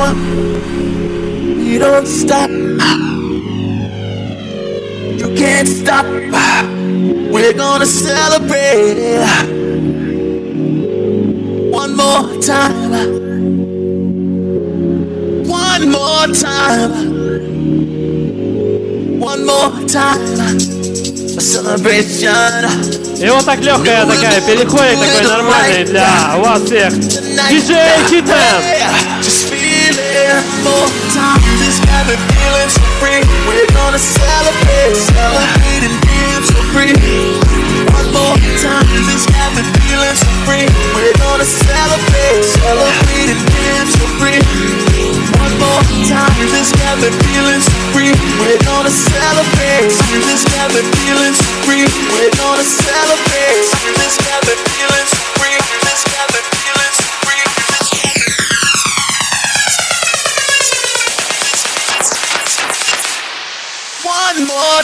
We don't stop. You can't stop. We're gonna celebrate one more time. One more time. One more time. A celebration. И вот так легкая такая переходит, такой нормальный для вас всех. DJ Kitten! More time, this got me feeling so free. We're gonna celebrate, celebrate and dance so free. One more time, this got me feeling so free. We're gonna celebrate, celebrate and dance so free. One more time, this got me feeling so free. We're gonna celebrate, this got me feeling so free. We're gonna celebrate, this got me feeling so free. This got me feeling so free. One more.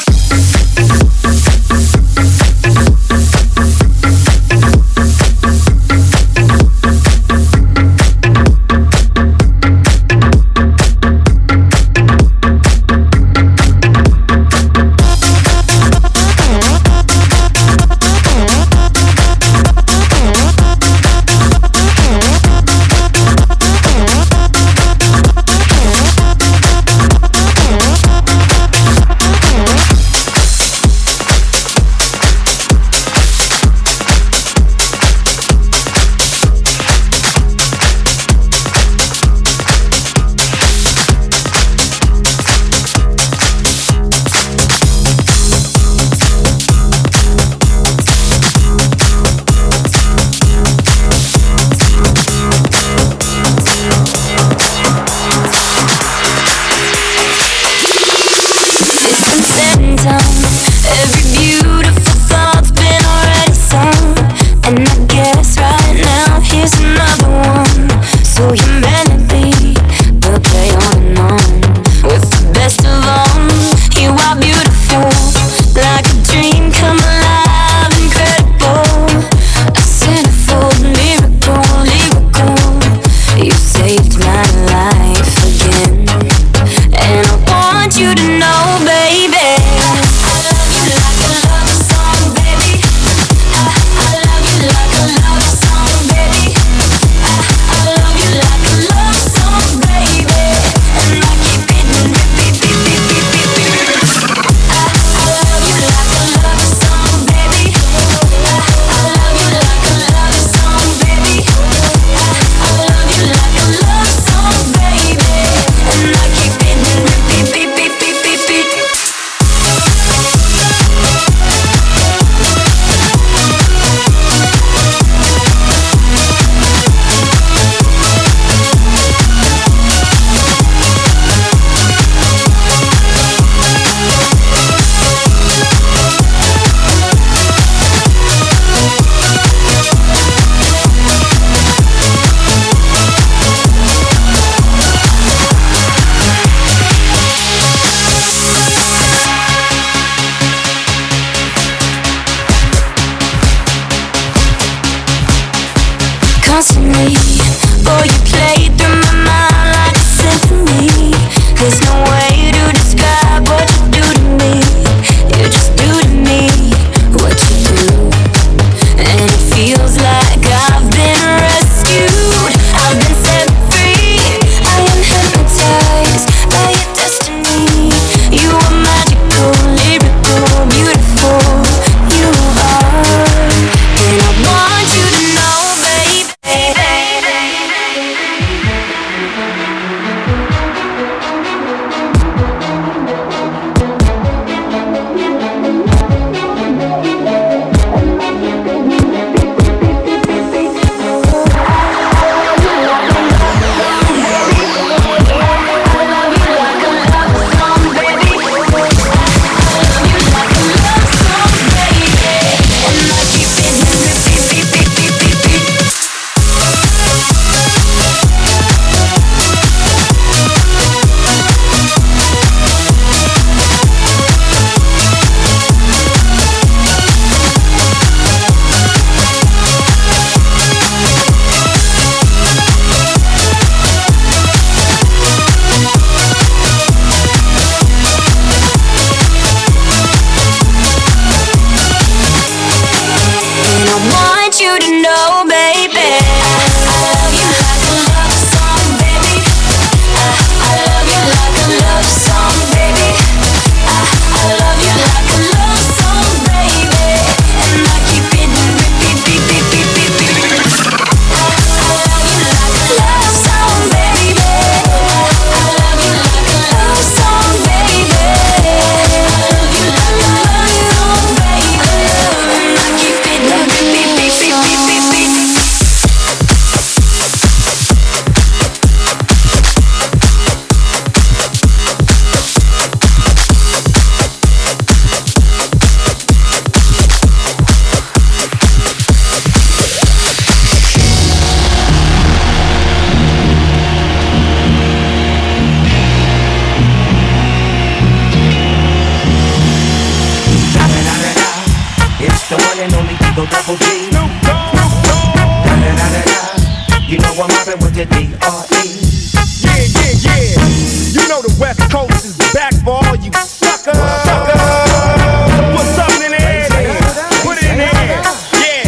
know I'm mobbing with the D.R.E. Yeah. You know the West Coast is back for all you suckers. Put something in the air then. Put it in the air. Yeah.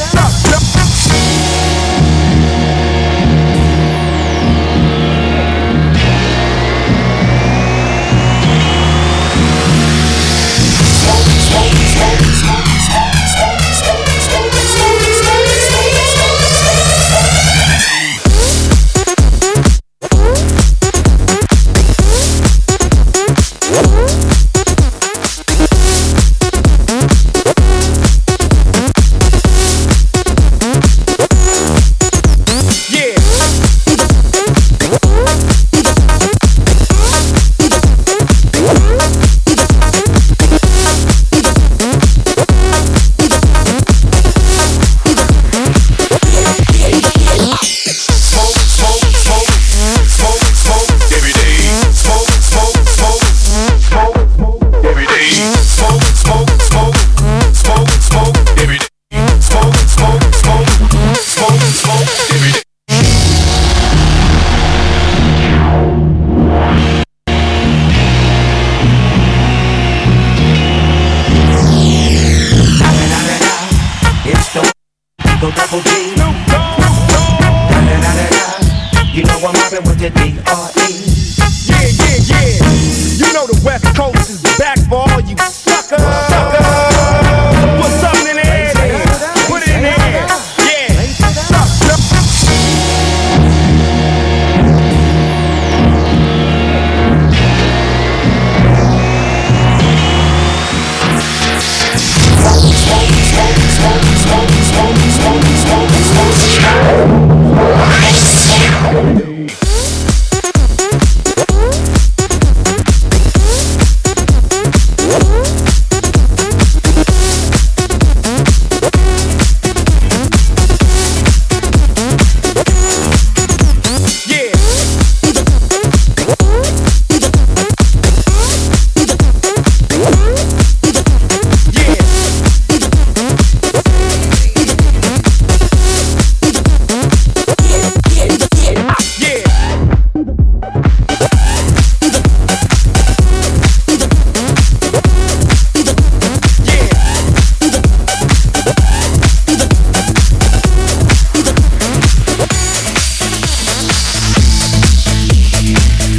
You know I'm mobbing with the D.R.E. Yeah. You know the West Coast is back for all you